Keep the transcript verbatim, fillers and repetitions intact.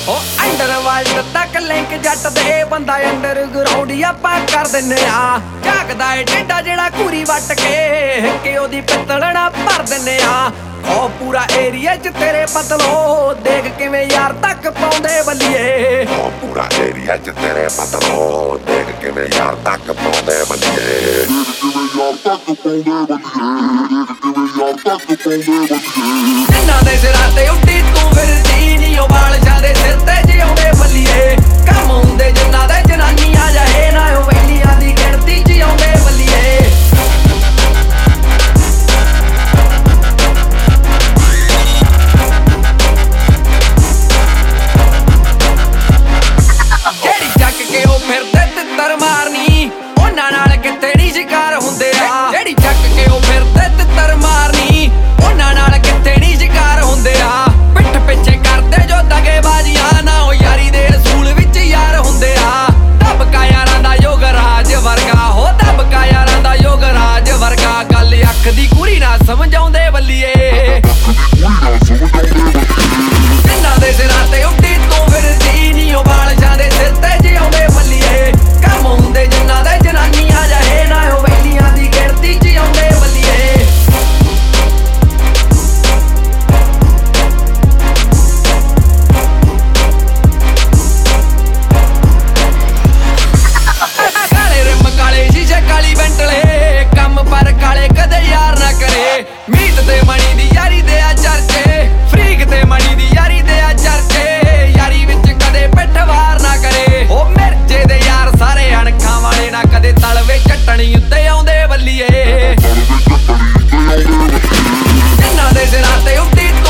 ਉਹ ਅੰਡਰਵਰਲਡ ਤੱਕ ਲਿੰਕ ਜੱਟ ਦੇ ਬੰਦਾ ਅੰਡਰਗਰਾਉਂਡ ਹੀ ਆਪਾਂ ਕਰ ਦਿੰਨੇ ਆ। ਝਾਕਦਾ ਏ ਟੇਡਾ ਜਿਹੜਾ ਘੂਰੀ ਵੱਟ ਕੇ ਕਿ ਉਹਦੀ ਪਿੱਤਲਣਾ ਭਰ ਦਿੰਨੇ ਆ। ਉਹ ਪੂਰਾ ਏਰੀਆ ਚ ਤੇਰੇ ਬਦਲੋ ਦੇਖ ਕਿਵੇਂ ਯਾਰ ਤੱਕ ਪਾਉਂਦੇ ਬੱਲੀਏ। ਉਹ ਪੂਰਾ ਏਰੀਆ ਚ ਤੇਰੇ ਬਦਲੋ ਦੇਖ ਕਿਵੇਂ ਯਾਰ ਤੱਕ ਪਾਉਂਦੇ ਬੱਲੀਏ। ਕਿਵੇਂ ਯਾਰ ਤੱਕ ਪਾਉਂਦੇ ਬੱਲੀਏ। ਕਿਵੇਂ ਯਾਰ ਤੱਕ ਪਾਉਂਦੇ ਬੱਲੀਏ। ਜਿਨ੍ਹਾਂ ਦੇ ਸਿਰਾਂ ਤੇ ਉੱਡੀ ਤੂੰ ਫਿਰਦੀ ਨੀ ਉਹ ਵਾਲ ਜਾਂਦੇ ਸਿਰ ਤੇ ਜਿਉਂਦੇ ਬੱਲੀਏ। ਕੰਮ ਹੁੰਦੇ ਜਿਨ੍ਹਾਂ ਦੇ ਜਨਾਨੀਆਂ ਜਾਏ ਨਾ ਉਹ ਵੈਲੀਆਂ ਦੀ ਗਿਣਤੀ ਚ ਆਉਂਦੇ ਬੱਲੀਏ। ਜਿਹੜੀ ਚੱਕ ਕੇ ਉਹ ਫਿਰਦੇ ਤਿੱਤਰ ਮਾਰਨੀ ਉਹਨਾਂ ਨਾਲ ਕਿਤੇ ਨੀ ਸ਼ਿਕਾਰ ਹੁੰਦੇ ਆ। ਜਿਹੜੀ ਚੱਕ ਕੇ ਉਹ ਫਿਰਦੇ ਤਿੱਤਰ ਮਾਰਨੀ ਉਹਨਾਂ ਨਾਲ ਕਿਤੇ ਨੀ ਸ਼ਿਕਾਰ ਹੁੰਦੇ ਆ। ਪਿੱਠ ਪਿੱਛੇ ਕਰਦੇ ਜੋ ਦਗੇਬਾਜ਼ੀਆਂ ਨਾ ਉਹ ਯਾਰੀ ਦੇ ਅਸੂਲ ਵਿੱਚ ਯਾਰ ਹੁੰਦੇ ਆ। ਦਬਕਾ ਯਾਰਾਂ ਦਾ ਯੋਗ ਰਾਜ ਵਰਗਾ ਹੋ ਦਬਕਾ ਯਾਰਾਂ ਦਾ ਯੋਗ ਰਾਜ ਵਰਗਾ। ਗੱਲ ਅੱਖ ਦੀ ਕੁੜੀ ਨਾ ਸਮਝਾਉਂਦੇ ਬੱਲੀਏ। ਜਿਨ੍ਹਾਂ ਦੇ ਸਿਰਾਂ ਤੇ ਉੱਡੀ ਤੂੰ ਫਿਰਦੀ ਨੀ ਉਹ ਵਾਲ ਜਾਂਦੇ ਸਿਰ ਤੇ ਜਿਉਂਦੇ ਬੱਲੀਏ। ਕੰਮ ਹੁੰਦੇ ਜਿਨ੍ਹਾਂ ਦੇ ਜਨਾਨੀਆਂ ਜਾਏ ਨਾ ਉਹ ਵੈਲੀਆਂ ਦੀ ਗਿਣਤੀ ਚ ਆਉਂਦੇ ਬੱਲੀਏ। ਕਾਲੇ ਰਿਮ ਕਾਲੇ ਸ਼ੀਸ਼ੇ ਕਾਲੀ ਬੈਂਟਲੇ ਕੰਮ ਪਰ ਕਾਲੇ ਕਦੇ ਯਾਰ ਨਾ ਕਰੇ। ਮੀਤ ਤੇ ਮਣੀ ਦੀ ਯਾਰੀ ਦੇ ਆ ਚਰਚੇ ਫਰੀਕ ਤੇ ਮਣੀ ਦੀ ਯਾਰੀ ਦੇ ਆ ਚਰਚੇ। ਯਾਰੀ ਵਿੱਚ ਕਦੇ ਪਿੱਠ ਵਾਰ ਨਾ ਕਰੇ। ਉਹ ਮਿਰਜੇ ਦੇ ਯਾਰ ਸਾਰੇ ਅਣਖਾਂ ਵਾਲੇ ਨਾ ਕਦੇ ਤਲਵੇ ਚਟਣੀ ਉੱਤੇ ਆਉਂਦੇ ਬੱਲੀਏ। ਜਿਨ੍ਹਾਂ ਦੇ ਸਿਰਾਂ ਤੇ ਉੱਡੀ